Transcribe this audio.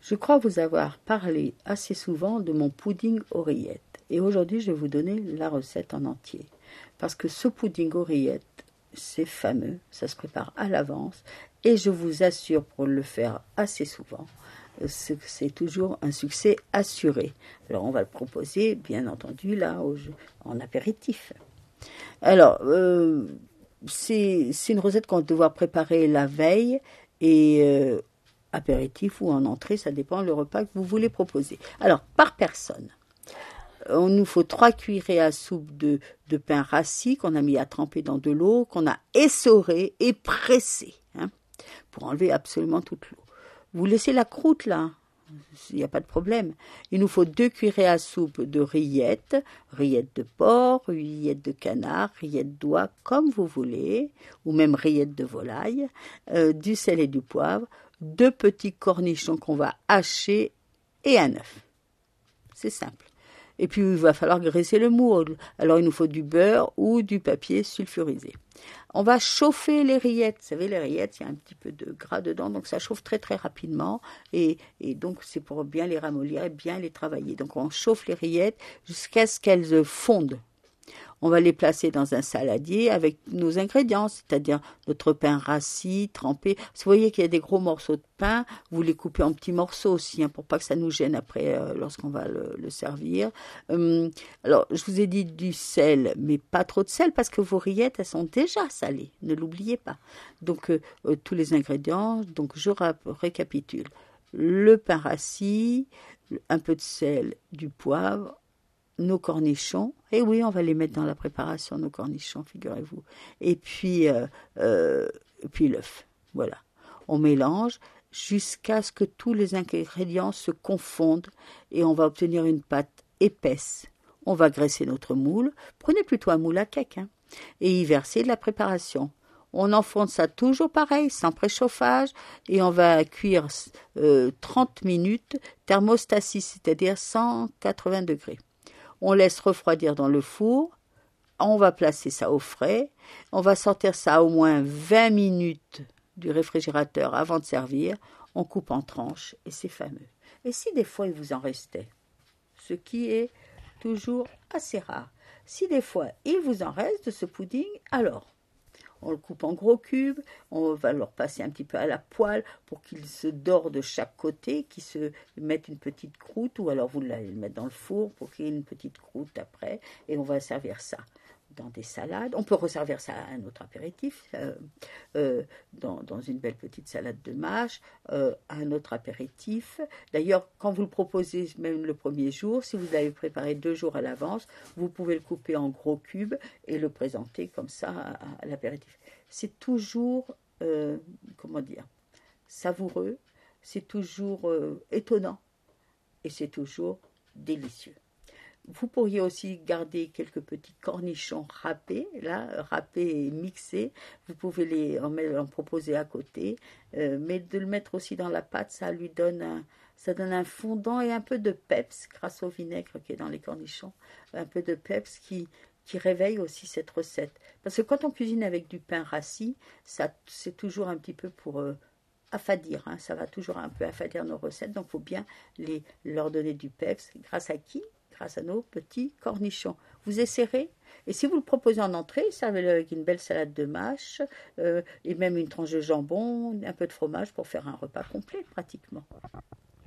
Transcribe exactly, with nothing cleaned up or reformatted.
Je crois vous avoir parlé assez souvent de mon pudding aux rillettes. Et aujourd'hui, je vais vous donner la recette en entier. Parce que ce pudding aux rillettes, c'est fameux, ça se prépare à l'avance. Et je vous assure, pour le faire assez souvent, c'est toujours un succès assuré. Alors, on va le proposer, bien entendu, là, en apéritif. Alors, euh, c'est une recette qu'on va devoir préparer la veille et euh, apéritif ou en entrée, ça dépend le repas que vous voulez proposer. Alors, par personne, il nous faut trois cuillerées à soupe de, de pain rassis qu'on a mis à tremper dans de l'eau, qu'on a essoré et pressé, hein, pour enlever absolument toute l'eau. Vous laissez la croûte là, il n'y a pas de problème. Il nous faut deux cuillerées à soupe de rillettes, rillettes de porc, rillettes de canard, rillettes d'oie, comme vous voulez, ou même rillettes de volaille, euh, du sel et du poivre, deux petits cornichons qu'on va hacher et un œuf. C'est simple. Et puis, il va falloir graisser le moule. Alors, il nous faut du beurre ou du papier sulfurisé. On va chauffer les rillettes. Vous savez, les rillettes, il y a un petit peu de gras dedans, donc ça chauffe très, très rapidement. Et, et donc, c'est pour bien les ramollir et bien les travailler. Donc, on chauffe les rillettes jusqu'à ce qu'elles fondent. On va les placer dans un saladier avec nos ingrédients, c'est-à-dire notre pain rassis, trempé. Vous voyez qu'il y a des gros morceaux de pain, vous les coupez en petits morceaux aussi, hein, pour pas que ça nous gêne après euh, lorsqu'on va le, le servir. Hum, alors, je vous ai dit du sel, mais pas trop de sel parce que vos rillettes, elles sont déjà salées, ne l'oubliez pas. Donc, euh, euh, tous les ingrédients, donc je récapitule. Le pain rassis, un peu de sel, du poivre, nos cornichons, et oui, on va les mettre dans la préparation, nos cornichons, figurez-vous, et puis, euh, euh, puis l'œuf, voilà. On mélange jusqu'à ce que tous les ingrédients se confondent, et on va obtenir une pâte épaisse. On va graisser notre moule, prenez plutôt un moule à cake, hein, et y verser de la préparation. On enfonce ça toujours pareil, sans préchauffage, et on va cuire euh, trente minutes, thermostat six, c'est-à-dire cent quatre-vingts degrés. On laisse refroidir dans le four, on va placer ça au frais, on va sortir ça à au moins vingt minutes du réfrigérateur avant de servir, on coupe en tranches et c'est fameux. Et si des fois il vous en restait, ce qui est toujours assez rare, si des fois il vous en reste de ce pudding, alors on le coupe en gros cubes, on va le repasser un petit peu à la poêle pour qu'il se dore de chaque côté, qu'il se mette une petite croûte, ou alors vous l'allez le mettre dans le four pour qu'il y ait une petite croûte après, et on va servir ça dans des salades. On peut resservir ça à un autre apéritif, euh, euh, dans, dans une belle petite salade de mâche, euh, à un autre apéritif. D'ailleurs, quand vous le proposez même le premier jour, si vous l'avez préparé deux jours à l'avance, vous pouvez le couper en gros cubes et le présenter comme ça à, à l'apéritif. C'est toujours, euh, comment dire, savoureux, c'est toujours euh, étonnant et c'est toujours délicieux. Vous pourriez aussi garder quelques petits cornichons râpés, là, râpés et mixés. Vous pouvez les en, mettre, en proposer à côté, euh, mais de le mettre aussi dans la pâte, ça lui donne un, ça donne un fondant et un peu de peps grâce au vinaigre qui est dans les cornichons, un peu de peps qui qui réveille aussi cette recette. Parce que quand on cuisine avec du pain rassis, ça c'est toujours un petit peu pour euh, affadir, hein, ça va toujours un peu affadir nos recettes, donc il faut bien les, leur donner du peps. Grâce à qui ? Grâce à nos petits cornichons. Vous essayerez, et si vous le proposez en entrée, servez-le avec une belle salade de mâche, euh, et même une tranche de jambon, un peu de fromage pour faire un repas complet pratiquement.